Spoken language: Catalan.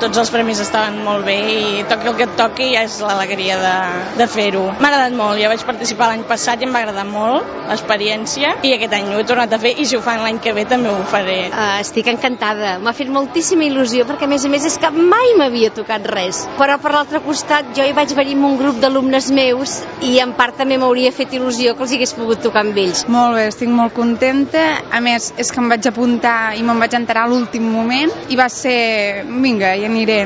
Tots els premis estaven molt bé i toqui el que et toqui ja és l'alegria de fer-ho. M'ha agradat molt, ja vaig participar l'any passat i em va agradar molt l'experiència i aquest any ho he tornat a fer i si ho fan l'any que ve també ho faré. Estic encantada, m'ha fet moltíssima il·lusió perquè a més és que mai m'havia tocat res. Però per l'altre costat jo hi vaig venir amb un grup d'alumnes meus i en part també m'hauria fet il·lusió que els hagués pogut tocar amb ells. Molt bé, estic molt contenta. A més, és que em vaig apuntar i me'n vaig enterar a l'últim moment i va ser, vinga, hi aniré.